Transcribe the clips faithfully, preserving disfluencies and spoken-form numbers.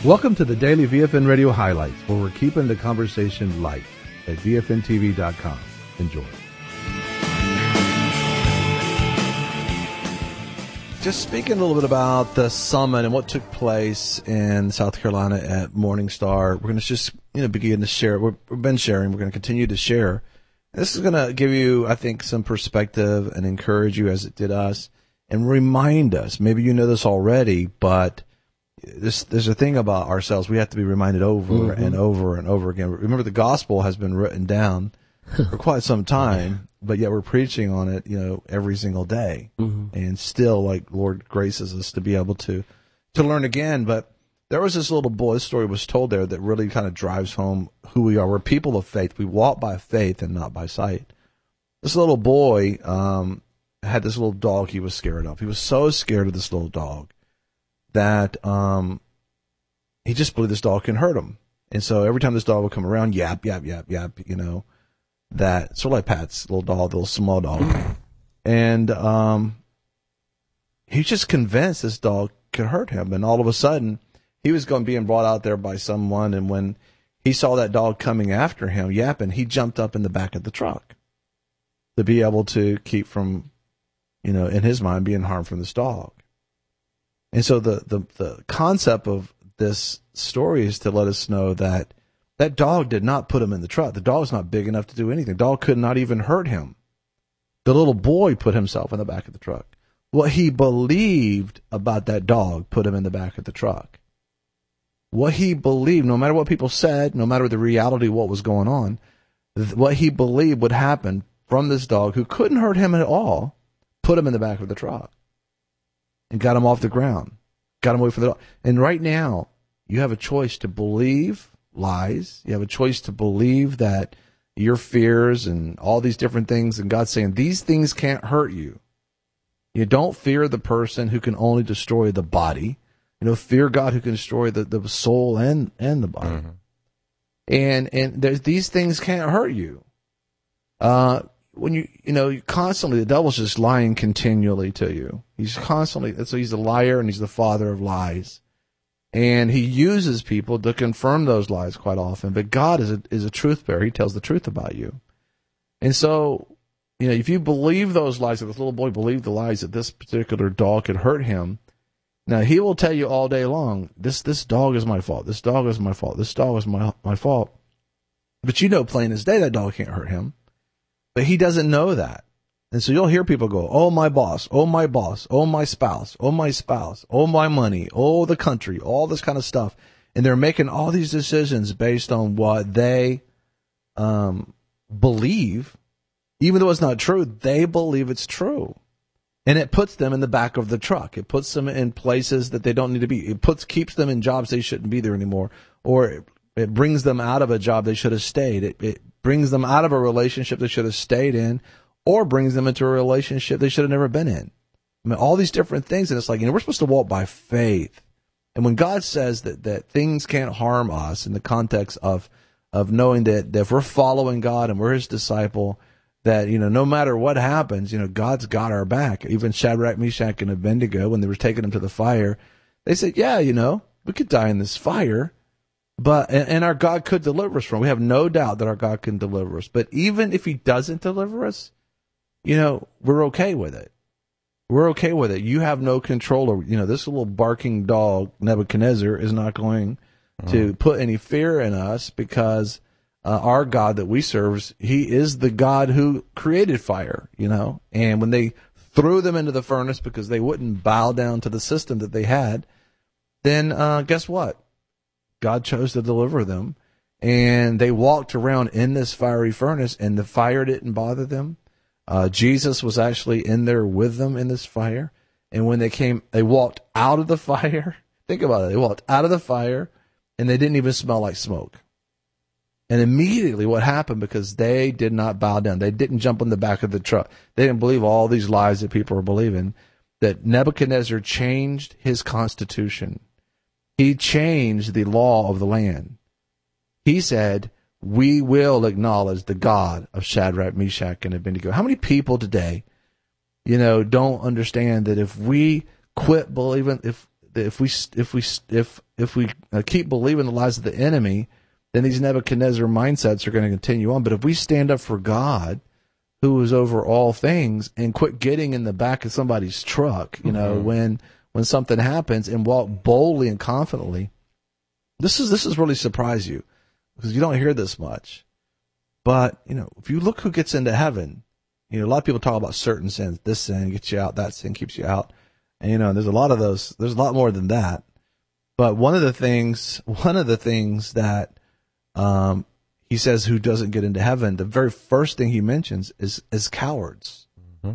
Welcome to the Daily V F N Radio Highlights, where we're keeping the conversation light at V F N T V dot com. Enjoy. Just speaking a little bit about the summit and what took place in South Carolina at Morning Star, we're going to just you know begin to share. We've been sharing. We're going to continue to share. This is going to give you, I think, some perspective and encourage you as it did us, and remind us. Maybe you know this already, but this, there's a thing about ourselves. We have to be reminded over mm-hmm. and over and over again. Remember, the gospel has been written down for quite some time, but yet we're preaching on it, you know, every single day. Mm-hmm. And still, like, Lord graces us to be able to, to learn again. But there was this little boy, this story was told there that really kind of drives home who we are. We're people of faith. We walk by faith and not by sight. This little boy um, had this little dog he was scared of. He was so scared of this little dog that um, he just believed this dog can hurt him. And so every time this dog would come around, yap, yap, yap, yap, you know, that sort of like Pat's little dog, the little small dog. And um, he was just convinced this dog could hurt him. And all of a sudden, he was going being brought out there by someone. And when he saw that dog coming after him, yapping, he jumped up in the back of the truck to be able to keep from, you know, in his mind, being harmed from this dog. And so the, the, the concept of this story is to let us know that that dog did not put him in the truck. The dog's not big enough to do anything. The dog could not even hurt him. The little boy put himself in the back of the truck. What he believed about that dog put him in the back of the truck. What he believed, no matter what people said, no matter the reality of what was going on, what he believed would happen from this dog who couldn't hurt him at all, put him in the back of the truck and got him off the ground, got him away from the dog. And right now, you have a choice to believe lies. You have a choice to believe that your fears and all these different things, and God's saying these things can't hurt you. You don't fear the person who can only destroy the body. You know, fear God who can destroy the, the soul and, and the body. Mm-hmm. And and there's, these things can't hurt you. Uh, when you you know you constantly, the devil's just lying continually to you. He's constantly, so he's a liar and he's the father of lies. And he uses people to confirm those lies quite often. But God is a, is a truth bearer. He tells the truth about you. And so, you know, if you believe those lies, if this little boy believed the lies that this particular dog could hurt him, now he will tell you all day long, this this dog is my fault. This dog is my fault. This dog is my my fault. But you know plain as day that dog can't hurt him. But he doesn't know that. And so you'll hear people go, oh, my boss, oh, my boss, oh, my spouse, oh, my spouse, oh, my money, oh, the country, all this kind of stuff. And they're making all these decisions based on what they um, believe. Even though it's not true, they believe it's true. And it puts them in the back of the truck. It puts them in places that they don't need to be. It puts keeps them in jobs they shouldn't be there anymore. Or it, it brings them out of a job they should have stayed. It, it brings them out of a relationship they should have stayed in. Or brings them into a relationship they should have never been in. I mean, all these different things. And it's like, you know, we're supposed to walk by faith. And when God says that, that things can't harm us in the context of, of knowing that, that if we're following God and we're his disciple, that, you know, no matter what happens, you know, God's got our back. Even Shadrach, Meshach, and Abednego, when they were taking them to the fire, they said, yeah, you know, we could die in this fire, but, and, and our God could deliver us from it. We have no doubt that our God can deliver us. But even if he doesn't deliver us, you know, we're okay with it. We're okay with it. You have no control over, you know, this little barking dog, Nebuchadnezzar, is not going mm. to put any fear in us because uh, our God that we serve, he is the God who created fire, you know. And when they threw them into the furnace because they wouldn't bow down to the system that they had, then uh, guess what? God chose to deliver them. And they walked around in this fiery furnace, and the fire didn't bother them. Uh, Jesus was actually in there with them in this fire. And when they came, they walked out of the fire. Think about it. They walked out of the fire and they didn't even smell like smoke. And immediately what happened, because they did not bow down. They didn't jump on the back of the truck. They didn't believe all these lies that people were believing, that Nebuchadnezzar changed his constitution. He changed the law of the land. He said, we will acknowledge the God of Shadrach, Meshach, and Abednego. How many people today, you know, don't understand that if we quit believing, if that if we if we if if we uh, keep believing the lies of the enemy, then these Nebuchadnezzar mindsets are going to continue on. But if we stand up for God, who is over all things, and quit getting in the back of somebody's truck, you know, mm-hmm. when when something happens, and walk boldly and confidently, this is this is really surprise you, because you don't hear this much. But you know, if you look who gets into heaven, you know, a lot of people talk about certain sins. This sin gets you out, that sin keeps you out, and you know, there's a lot of those. There's a lot more than that. But one of the things, one of the things that um, he says who doesn't get into heaven, the very first thing he mentions is is cowards. Mm-hmm.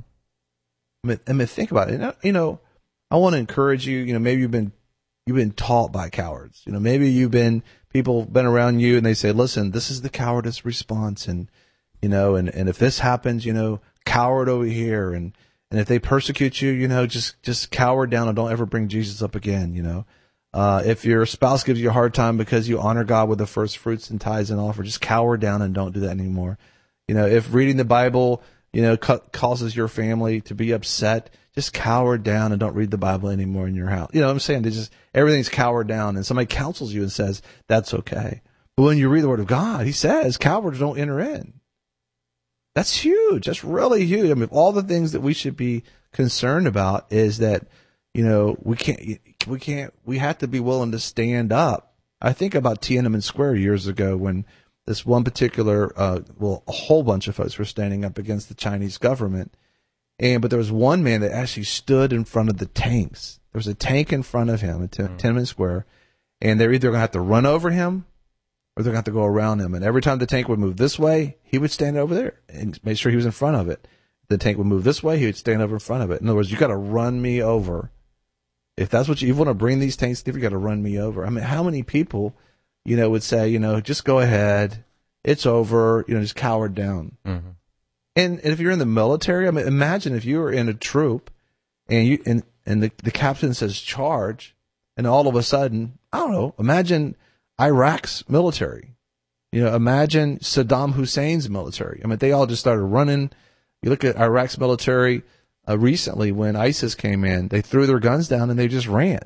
I mean, I mean, think about it. You know, you know, I want to encourage you. You know, maybe you've been you've been taught by cowards. You know, maybe you've been people been around you and they say, "Listen, this is the cowardice response," and you know, and, and if this happens, you know, coward over here, and and if they persecute you, you know, just just cower down and don't ever bring Jesus up again. You know. Uh, if your spouse gives you a hard time because you honor God with the first fruits and tithes and offer, just cower down and don't do that anymore. You know, if reading the Bible, you know, ca- causes your family to be upset, just cower down and don't read the Bible anymore in your house. You know what I'm saying? They just, everything's cowered down, and somebody counsels you and says, that's okay. But when you read the Word of God, he says, cowards don't enter in. That's huge. That's really huge. I mean, all the things that we should be concerned about is that, you know, we can't, we can't, we have to be willing to stand up. I think about Tiananmen Square years ago when this one particular, uh, well, a whole bunch of folks were standing up against the Chinese government. And, but there was one man that actually stood in front of the tanks. There was a tank in front of him at T- mm. Tiananmen Square, and they're either going to have to run over him or they're going to have to go around him. And every time the tank would move this way, he would stand over there and make sure he was in front of it. The tank would move this way, he would stand over in front of it. In other words, you got to run me over. If that's what you, you want to bring these tanks, you got to run me over. I mean, how many people, you know, would say, you know, just go ahead, it's over, you know, just cower down. Mm-hmm. And, and if you're in the military, I mean, imagine if you were in a troop and you and and the, the captain says charge, and all of a sudden, I don't know, imagine Iraq's military. You know, imagine Saddam Hussein's military. I mean, they all just started running. You look at Iraq's military. Uh, recently, when ISIS came in, they threw their guns down and they just ran.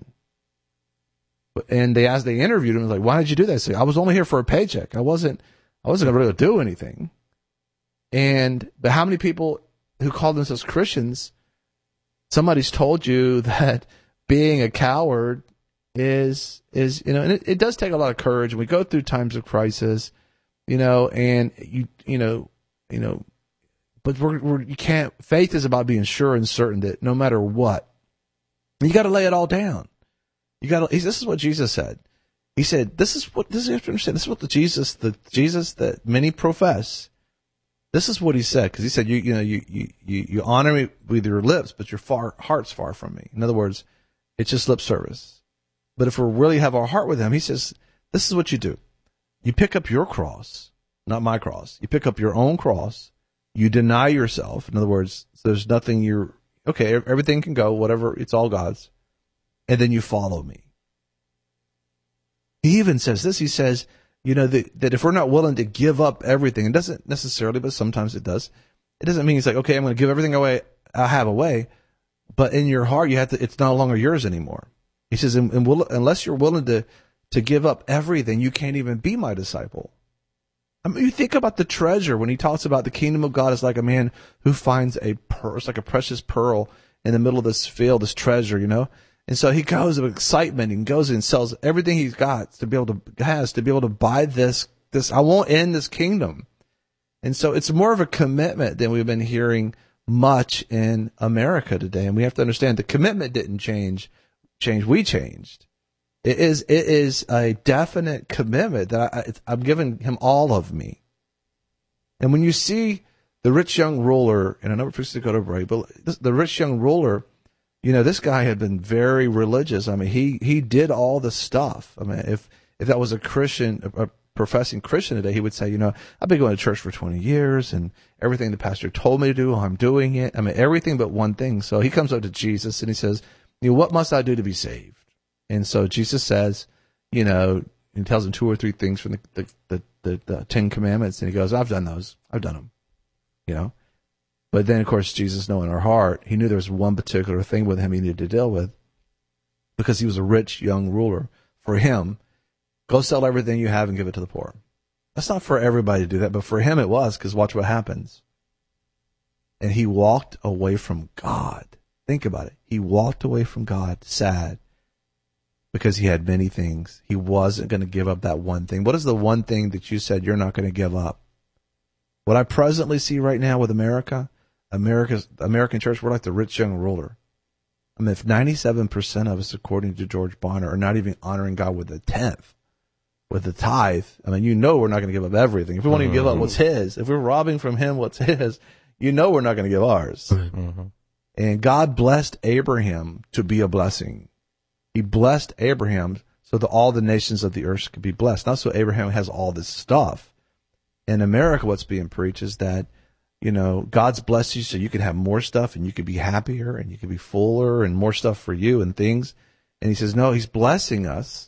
And they, as they interviewed him, like, "Why did you do that?" They say, "I was only here for a paycheck. I wasn't, I wasn't going to really do anything." And but how many people who call themselves Christians, somebody's told you that being a coward is is you know, and it, it does take a lot of courage. And we go through times of crisis, you know, and you you know you know. But we're, we're, you can't, faith is about being sure and certain that no matter what, you got to lay it all down. You got to, this is what Jesus said. He said, this is what, this is, this is what the Jesus, the Jesus that many profess, this is what he said. Cause he said, you, you know, you, you, you honor me with your lips, but your far, heart's far from me. In other words, it's just lip service. But if we really have our heart with him, he says, this is what you do. You pick up your cross, not my cross. You pick up your own cross. You deny yourself. In other words, there's nothing you're, okay, everything can go, whatever, it's all God's. And then you follow me. He even says this, he says, you know, that, that if we're not willing to give up everything, it doesn't necessarily, but sometimes it does. It doesn't mean it's like, okay, I'm going to give everything away I have away. But in your heart, you have to, it's no longer yours anymore. He says, and, and will, unless you're willing to, to give up everything, you can't even be my disciple. I mean, you think about the treasure when he talks about the kingdom of God is like a man who finds a pearl, it's like a precious pearl in the middle of this field, this treasure, you know? And so he goes with excitement and goes and sells everything he's got to be able to, has to be able to buy this, this, I won't end this kingdom. And so it's more of a commitment than we've been hearing much in America today. And we have to understand the commitment didn't change, change, we changed. It is, it is a definite commitment that I, I'm giving him all of me. And when you see the rich young ruler, and I know we're supposed to go to break, but this, the rich young ruler, you know, this guy had been very religious. I mean, he, he did all the stuff. I mean, if, if that was a Christian, a professing Christian today, he would say, you know, I've been going to church for twenty years and everything the pastor told me to do, I'm doing it. I mean, everything but one thing. So he comes up to Jesus and he says, you know, what must I do to be saved? And so Jesus says, you know, he tells him two or three things from the the, the, the, the Ten Commandments, and he goes, I've done those. I've done them, you know. But then, of course, Jesus, knowing our heart, he knew there was one particular thing with him he needed to deal with. because he was a rich young ruler. For him, go sell everything you have and give it to the poor. That's not for everybody to do that, but for him it was, because watch what happens. And he walked away from God. Think about it. He walked away from God sad because he had many things. He wasn't going to give up that one thing. What is the one thing that you said you're not going to give up? What I presently see right now with America, America's American church, we're like the rich young ruler. I mean, if ninety-seven percent of us, according to George Bonner, are not even honoring God with a tenth, with the tithe, I mean, you know we're not going to give up everything. If we want to give up what's his, if we're robbing from him what's his, you know we're not going to give ours. Mm-hmm. And God blessed Abraham to be a blessing. He blessed Abraham so that all the nations of the earth could be blessed. Not so Abraham has all this stuff. In America, what's being preached is that, you know, God's blessed you so you can have more stuff and you can be happier and you can be fuller and more stuff for you and things. And he says, no, he's blessing us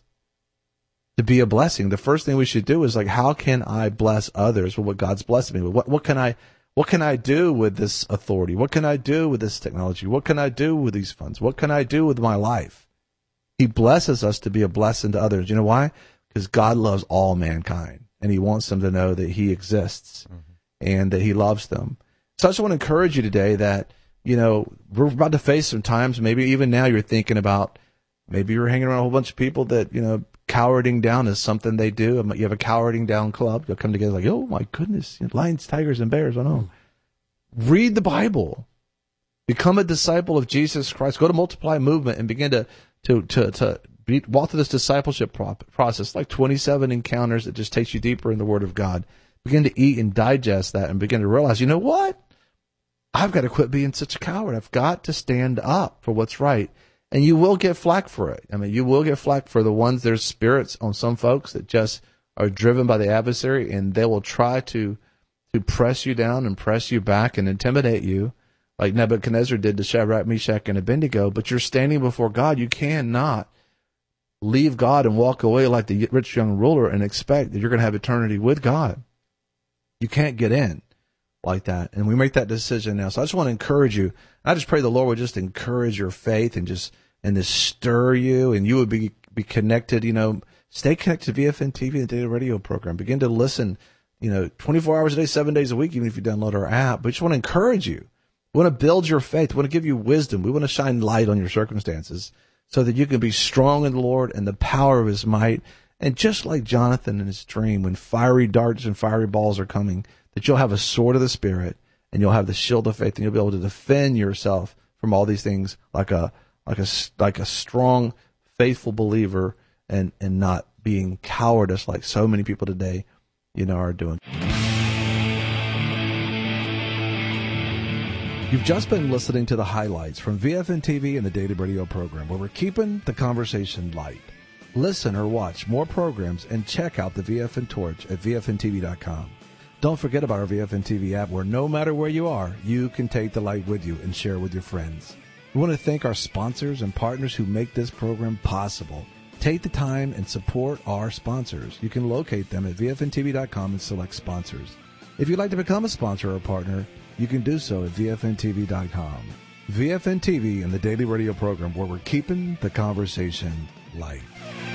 to be a blessing. The first thing we should do is like, how can I bless others with what God's blessed me with? What, what can I, what can I do with this authority? What can I do with this technology? What can I do with these funds? What can I do with my life? He blesses us to be a blessing to others. You know why? Because God loves all mankind. And he wants them to know that he exists mm-hmm. and that he loves them. So I just want to encourage you today that, you know, we're about to face some times, maybe even now you're thinking about, maybe you're hanging around a whole bunch of people that, you know, cowarding down is something they do. You have a cowarding down club. You'll come together like, oh my goodness, lions, tigers, and bears. I know. Mm-hmm. Read the Bible. Become a disciple of Jesus Christ. Go to Multiply Movement and begin to, to, to, to, Be, walk through this discipleship pro- process, like twenty-seven encounters that just takes you deeper in the Word of God. Begin to eat and digest that and begin to realize, you know what? I've got to quit being such a coward. I've got to stand up for what's right. And you will get flack for it. I mean, you will get flack for the ones, there's spirits on some folks that just are driven by the adversary, and they will try to to press you down and press you back and intimidate you, like Nebuchadnezzar did to Shadrach, Meshach, and Abednego. But you're standing before God. You cannot leave God and walk away like the rich young ruler and expect that you're going to have eternity with God. You can't get in like that. And we make that decision now. So I just want to encourage you. I just pray the Lord would just encourage your faith and just and to stir you, and you would be be connected, you know, stay connected to V F N T V and the Daily Radio program. Begin to listen, you know, twenty-four hours a day, seven days a week, even if you download our app. But we just want to encourage you. We want to build your faith. We want to give you wisdom. We want to shine light on your circumstances, so that you can be strong in the Lord and the power of his might. And just like Jonathan in his dream, when fiery darts and fiery balls are coming, that you'll have a sword of the Spirit and you'll have the shield of faith, and you'll be able to defend yourself from all these things like a like a like a strong, faithful believer, and and not being cowardice like so many people today, you know, are doing. You've just been listening to the highlights from V F N T V and the Daily Radio program, where we're keeping the conversation light. Listen or watch more programs and check out the V F N Torch at V F N T V dot com. Don't forget about our V F N T V app, where no matter where you are, you can take the light with you and share with your friends. We want to thank our sponsors and partners who make this program possible. Take the time and support our sponsors. You can locate them at V F N T V dot com and select sponsors. If you'd like to become a sponsor or partner, you can do so at V F N T V dot com. V F N T V and the Daily Radio program, where we're keeping the conversation light.